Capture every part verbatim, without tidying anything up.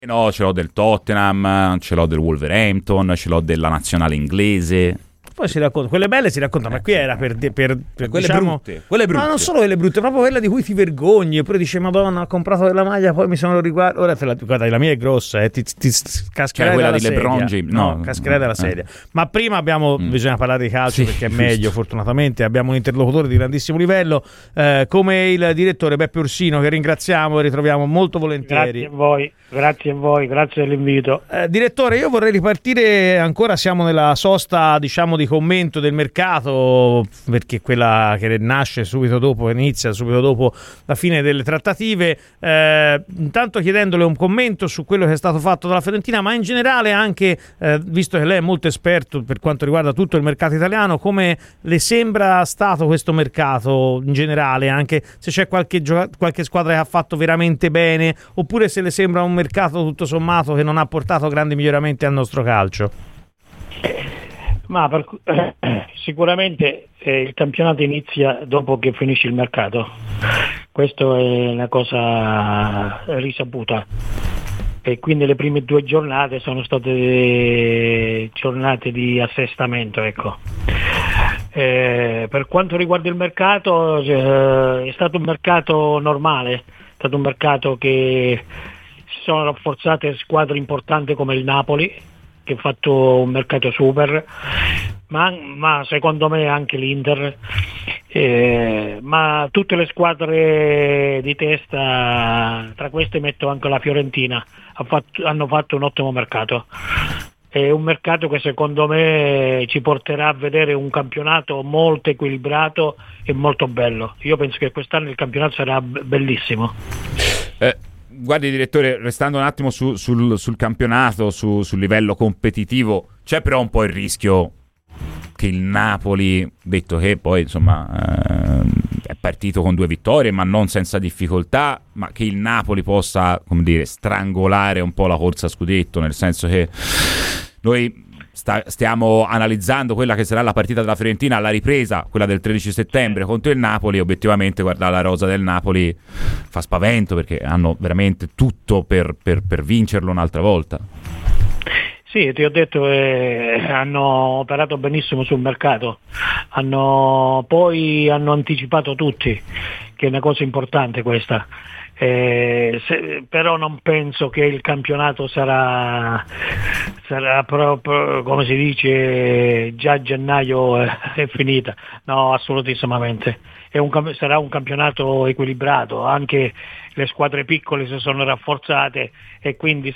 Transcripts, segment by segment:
No, ce l'ho del Tottenham, ce l'ho del Wolverhampton, ce l'ho della nazionale inglese. Poi si racconta, quelle belle si raccontano, ma qui era per, per, per quelle diciamo, brutte, quelle brutte. Ma non solo quelle brutte, proprio quella di cui ti vergogni, eppure dice Madonna, ho comprato della maglia, poi mi sono riguardato, ora te la, guarda, la mia è grossa, eh, ti, ti, ti cascherei quella dalla di sedia. LeBron James, no, no cascherei dalla eh. sedia. Ma prima abbiamo, mm. bisogna parlare di calcio, sì, perché è meglio, giusto. Fortunatamente abbiamo un interlocutore di grandissimo livello, eh, come il direttore Beppe Ursino, che ringraziamo e ritroviamo molto volentieri. Grazie a voi, grazie a voi, grazie dell'invito. Eh, direttore, io vorrei ripartire, ancora siamo nella sosta, diciamo, di commento del mercato, perché quella che nasce subito dopo, inizia subito dopo la fine delle trattative, eh, intanto chiedendole un commento su quello che è stato fatto dalla Fiorentina, ma in generale anche, eh, visto che lei è molto esperto per quanto riguarda tutto il mercato italiano, come le sembra stato questo mercato in generale, anche se c'è qualche, gioca- qualche squadra che ha fatto veramente bene, oppure se le sembra un mercato tutto sommato che non ha portato grandi miglioramenti al nostro calcio? Ma per, eh, sicuramente eh, il campionato inizia dopo che finisce il mercato, questo è una cosa risaputa, e quindi le prime due giornate sono state giornate di assestamento, ecco. Eh, per quanto riguarda il mercato, eh, è stato un mercato normale, è stato un mercato che si sono rafforzate squadre importanti come il Napoli, che ha fatto un mercato super, ma, ma secondo me anche l'Inter, eh, ma tutte le squadre di testa, tra queste metto anche la Fiorentina, ha fatto, hanno fatto un ottimo mercato. È un mercato che secondo me ci porterà a vedere un campionato molto equilibrato e molto bello. Io penso che quest'anno il campionato sarà bellissimo. Eh. Guardi direttore, restando un attimo su, sul, sul campionato, su, sul livello competitivo, c'è però un po' il rischio che il Napoli, detto che poi insomma eh, è partito con due vittorie ma non senza difficoltà, ma che il Napoli possa, come dire, strangolare un po' la corsa a scudetto, nel senso che noi sta, stiamo analizzando quella che sarà la partita della Fiorentina alla ripresa, quella del tredici settembre contro il Napoli. Obiettivamente guardare la rosa del Napoli fa spavento, perché hanno veramente tutto per, per, per vincerlo un'altra volta. Sì, ti ho detto, eh, hanno operato benissimo sul mercato, hanno, poi hanno anticipato tutti, che è una cosa importante questa. Eh, se, però non penso che il campionato sarà, sarà proprio, come si dice, già a gennaio è, è finita. No, assolutissimamente. È un, sarà un campionato equilibrato, anche le squadre piccole si sono rafforzate e quindi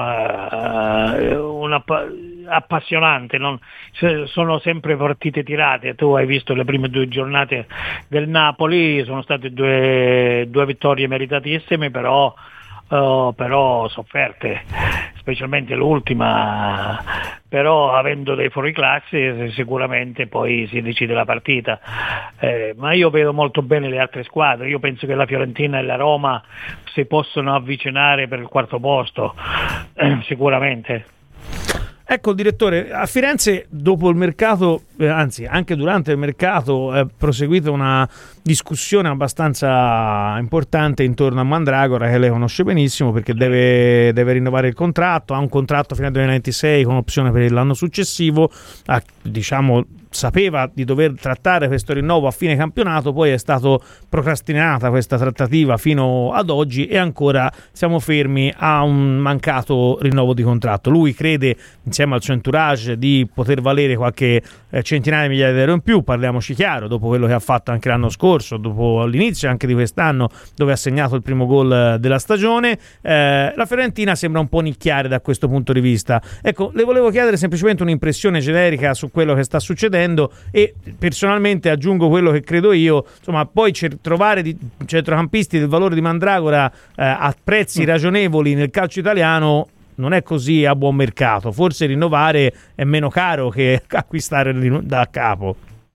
sarà uh, una, appassionante. Non, sono sempre partite tirate. Tu hai visto le prime due giornate del Napoli, sono state due, due vittorie meritatissime, però Uh, però sofferte, specialmente l'ultima, però avendo dei fuoriclasse sicuramente poi si decide la partita, eh, ma io vedo molto bene le altre squadre. Io penso che la Fiorentina e la Roma si possono avvicinare per il quarto posto, eh, sicuramente. Ecco, direttore, a Firenze dopo il mercato, eh, anzi anche durante il mercato, è proseguita una discussione abbastanza importante intorno a Mandragora, che lei conosce benissimo perché deve, deve rinnovare il contratto, ha un contratto fino al duemilaventisei con opzione per l'anno successivo, ha, diciamo sapeva di dover trattare questo rinnovo a fine campionato, poi è stato procrastinata questa trattativa fino ad oggi e ancora siamo fermi a un mancato rinnovo di contratto. Lui crede, insieme al suo entourage, di poter valere qualche eh, centinaia di migliaia di euro in più, parliamoci chiaro, dopo quello che ha fatto anche l'anno scorso, dopo l'inizio anche di quest'anno dove ha segnato il primo gol della stagione. Eh, la Fiorentina sembra un po' nicchiare da questo punto di vista. Ecco, le volevo chiedere semplicemente un'impressione generica su quello che sta succedendo e personalmente aggiungo quello che credo io, insomma, poi trovare di centrocampisti del valore di Mandragora eh, a prezzi ragionevoli nel calcio italiano non è così a buon mercato. Forse rinnovare è meno caro che acquistare da capo.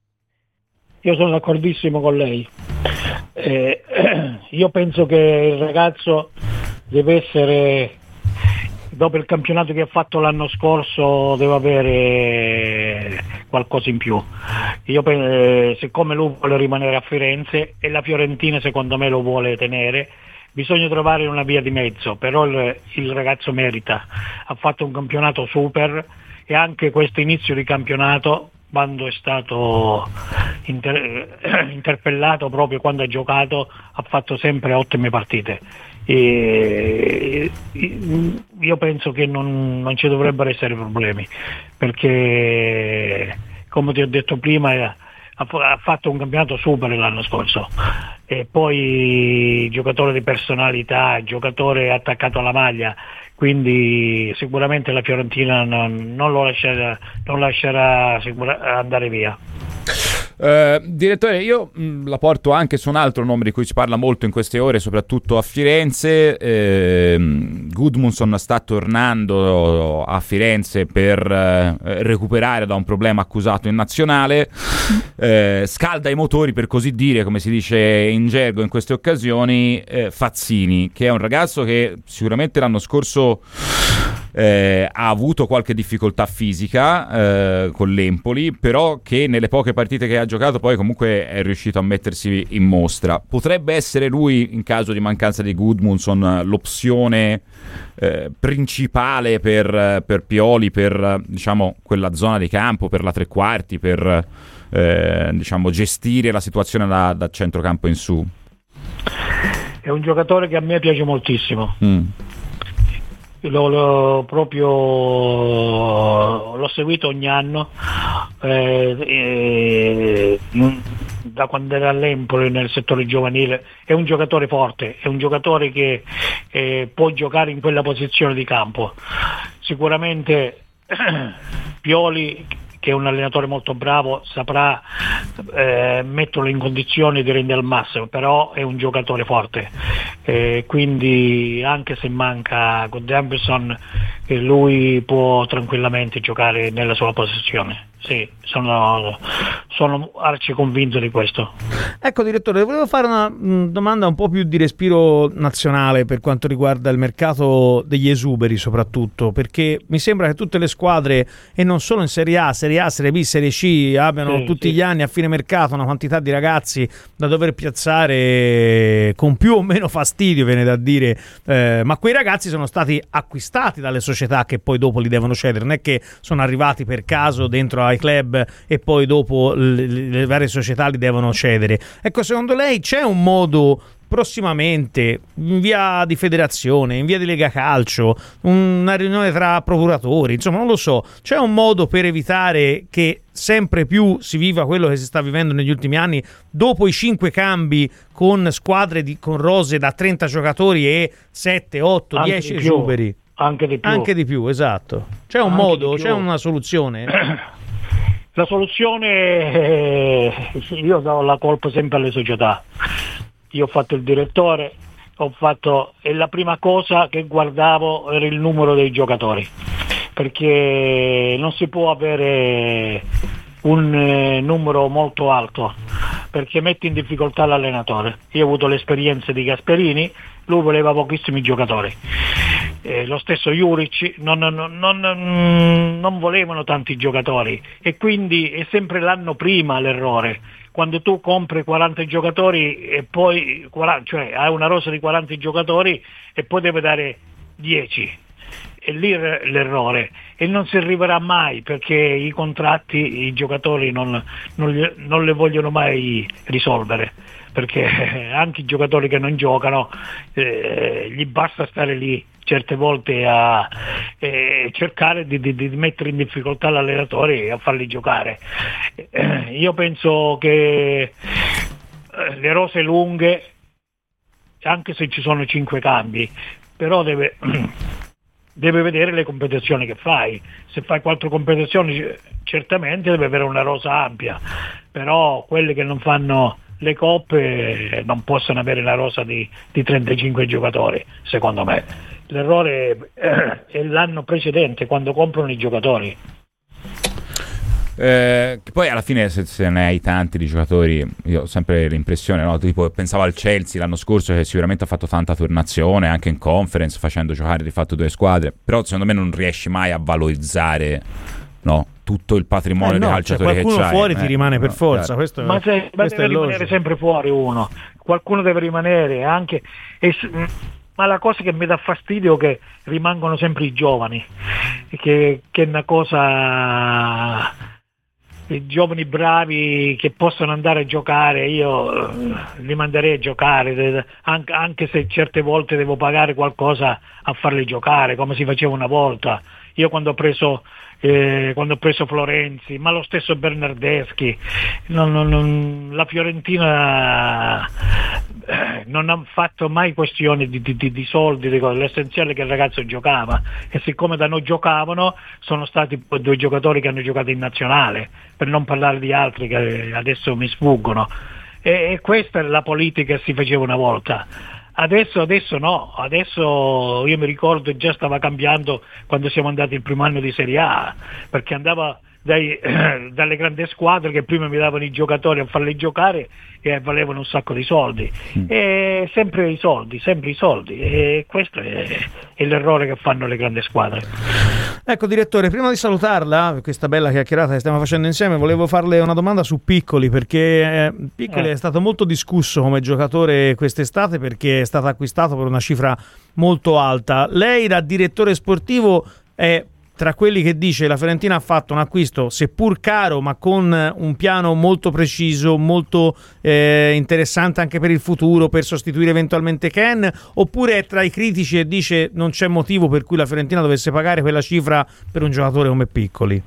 Io sono d'accordissimo con lei. Eh, io penso che il ragazzo deve essere, dopo il campionato che ha fatto l'anno scorso, deve avere qualcosa in più. Io eh, siccome lui vuole rimanere a Firenze e la Fiorentina secondo me lo vuole tenere, bisogna trovare una via di mezzo, però il, il ragazzo merita, ha fatto un campionato super e anche questo inizio di campionato, quando è stato inter- interpellato proprio quando ha giocato, ha fatto sempre ottime partite. E io penso che non, non ci dovrebbero essere problemi, perché come ti ho detto prima ha fatto un campionato super l'anno scorso, e poi giocatore di personalità, giocatore attaccato alla maglia, quindi sicuramente la Fiorentina non, non lo lascerà, non lascerà sicura, andare via. Uh, direttore, io mh, la porto anche su un altro nome di cui si parla molto in queste ore, soprattutto a Firenze. eh, Gudmundsson sta tornando a Firenze per eh, recuperare da un problema accusato in nazionale, eh, scalda i motori, per così dire, come si dice in gergo in queste occasioni, eh, Fazzini, che è un ragazzo che sicuramente l'anno scorso Eh, ha avuto qualche difficoltà fisica eh, con l'Empoli, però che nelle poche partite che ha giocato poi comunque è riuscito a mettersi in mostra. Potrebbe essere lui, in caso di mancanza di Gudmundsson, l'opzione eh, principale per, per Pioli, per diciamo quella zona di campo, per la tre quarti, per eh, diciamo gestire la situazione da, da centrocampo in su. È un giocatore che a me piace moltissimo. Mm. L'ho, l'ho proprio l'ho seguito ogni anno, eh, eh, da quando era all'Empoli nel settore giovanile. È un giocatore forte, è un giocatore che eh, può giocare in quella posizione di campo. Sicuramente Pioli, che è un allenatore molto bravo, saprà eh, metterlo in condizioni di rendere al massimo, però è un giocatore forte, eh, quindi anche se manca Gudmundsson, eh, lui può tranquillamente giocare nella sua posizione. Sì, sono, sono arci convinto di questo. Ecco, direttore, volevo fare una mh, domanda un po' più di respiro nazionale per quanto riguarda il mercato degli esuberi, soprattutto perché mi sembra che tutte le squadre, e non solo in Serie A, Serie A, Serie B, Serie C, abbiano sì, tutti sì. gli anni a fine mercato una quantità di ragazzi da dover piazzare con più o meno fastidio, viene da dire, eh, ma quei ragazzi sono stati acquistati dalle società che poi dopo li devono cedere, non è che sono arrivati per caso dentro ai club e poi dopo le, le varie società li devono cedere. Ecco, secondo lei c'è un modo prossimamente, in via di federazione, in via di Lega Calcio, una riunione tra procuratori, insomma non lo so, c'è un modo per evitare che sempre più si viva quello che si sta vivendo negli ultimi anni, dopo i cinque cambi con squadre di, con rose da trenta giocatori e sette, otto, dieci esuberi? Anche di più. Anche di più, esatto. C'è un Anche modo, c'è una soluzione? La soluzione, eh, io do la colpa sempre alle società. Io ho fatto il direttore, ho fatto, e la prima cosa che guardavo era il numero dei giocatori, perché non si può avere un eh, numero molto alto, perché metti in difficoltà l'allenatore. Io ho avuto l'esperienza di Gasperini, lui voleva pochissimi giocatori. Eh, lo stesso Juric non, non, non, non volevano tanti giocatori, e quindi è sempre l'anno prima l'errore, quando tu compri quaranta giocatori e poi cioè hai una rosa di quaranta giocatori e poi deve dare dieci, e lì l'errore, e non si arriverà mai, perché i contratti i giocatori non, non, li, non le vogliono mai risolvere, perché anche i giocatori che non giocano eh, gli basta stare lì certe volte a eh, cercare di, di, di mettere in difficoltà l'allenatore e a farli giocare. Eh, io penso che eh, le rose lunghe, anche se ci sono cinque cambi, però deve, deve vedere le competizioni che fai. Se fai quattro competizioni certamente deve avere una rosa ampia, però quelle che non fanno le coppe non possono avere la rosa di, di trentacinque giocatori, secondo me. L'errore è l'anno precedente, quando comprano i giocatori. Eh, che poi alla fine se, se ne hai tanti di giocatori, io ho sempre l'impressione, no? Tipo, pensavo al Chelsea l'anno scorso, che sicuramente ha fatto tanta turnazione anche in conference, facendo giocare di fatto due squadre, però secondo me non riesci mai a valorizzare, no, tutto il patrimonio eh no, di calciatori cioè, che c'hai. Qualcuno fuori eh, ti rimane no, per forza, certo. questo, ma, se, ma questo deve è rimanere sempre fuori uno. qualcuno deve rimanere anche, e, ma la cosa che mi dà fastidio è che rimangono sempre i giovani, che, che è una cosa, i giovani bravi che possono andare a giocare, io li manderei a giocare, anche, anche se certe volte devo pagare qualcosa a farli giocare, come si faceva una volta. Io quando ho preso eh, quando ho preso Florenzi, ma lo stesso Bernardeschi, non, non, non, la Fiorentina eh, non ha fatto mai questione di, di, di soldi, di cose. L'essenziale è che il ragazzo giocava, e siccome da noi giocavano sono stati due giocatori che hanno giocato in nazionale, per non parlare di altri che adesso mi sfuggono, e, e questa è la politica che si faceva una volta. Adesso, adesso no, adesso io mi ricordo già stava cambiando quando siamo andati il primo anno di Serie A, perché andava dai, eh, dalle grandi squadre che prima mi davano i giocatori a farli giocare e valevano un sacco di soldi, mm. e sempre i soldi, sempre i soldi, e questo è, è l'errore che fanno le grandi squadre. Ecco direttore, prima di salutarla, questa bella chiacchierata che stiamo facendo insieme, volevo farle una domanda su Piccoli, perché eh, Piccoli eh. è stato molto discusso come giocatore quest'estate, perché è stato acquistato per una cifra molto alta. Lei da direttore sportivo è tra quelli che dice la Fiorentina ha fatto un acquisto seppur caro ma con un piano molto preciso, molto eh, interessante anche per il futuro, per sostituire eventualmente Ken, oppure è tra i critici e dice non c'è motivo per cui la Fiorentina dovesse pagare quella cifra per un giocatore come Piccoli?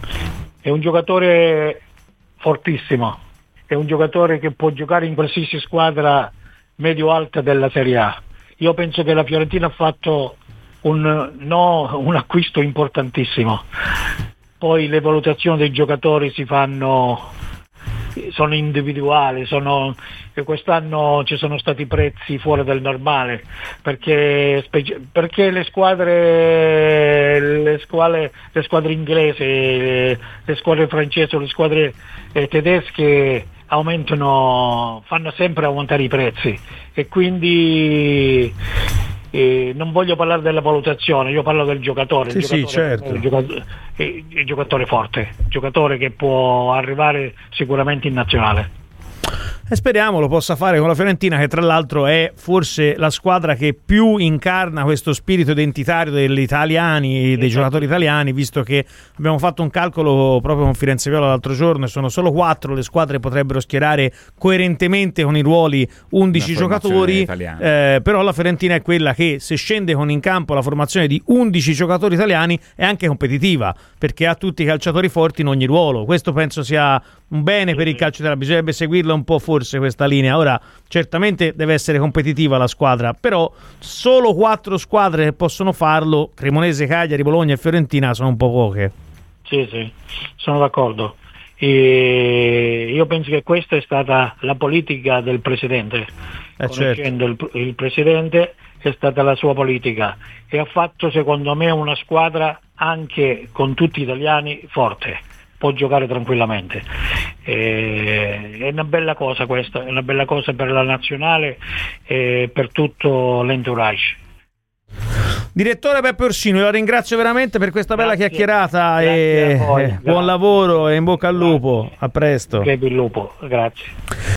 È un giocatore fortissimo, è un giocatore che può giocare in qualsiasi squadra medio-alta della Serie A. Io penso che la Fiorentina ha fatto Un, no, un acquisto importantissimo. Poi le valutazioni dei giocatori si fanno, sono individuali, sono, quest'anno ci sono stati prezzi fuori del normale, perché, perché le squadre le squadre, le squadre inglesi, le, le squadre francesi o le squadre eh, tedesche aumentano, fanno sempre aumentare i prezzi, e quindi Eh, non voglio parlare della valutazione, io parlo del giocatore. Sì, il giocatore, sì, certo. il giocatore, il giocatore forte, il giocatore che può arrivare sicuramente in nazionale. E speriamo lo possa fare con la Fiorentina, che tra l'altro è forse la squadra che più incarna questo spirito identitario degli italiani, dei giocatori italiani, visto che abbiamo fatto un calcolo proprio con Firenze Viola l'altro giorno e sono solo quattro le squadre che potrebbero schierare coerentemente con i ruoli undici giocatori, eh, però la Fiorentina è quella che, se scende con in campo la formazione di undici giocatori italiani, è anche competitiva, perché ha tutti i calciatori forti in ogni ruolo. Questo penso sia un bene per il calcio italiano, bisognerebbe seguirla un po' forse questa linea. Ora certamente deve essere competitiva la squadra, però solo quattro squadre che possono farlo, Cremonese, Cagliari, Bologna e Fiorentina, sono un po' poche. Sì, sì, sono d'accordo. E io penso che questa è stata la politica del presidente, eh conoscendo certo. il, il presidente è stata la sua politica, e ha fatto secondo me una squadra anche con tutti italiani forte, può giocare tranquillamente. Eh, è una bella cosa questa, è una bella cosa per la nazionale e per tutto l'entourage. Direttore Peppe Orsino, io la ringrazio veramente per questa bella Grazie. chiacchierata. Grazie e a voi. buon Grazie. lavoro e in bocca al lupo. A presto. Crepi il lupo, grazie.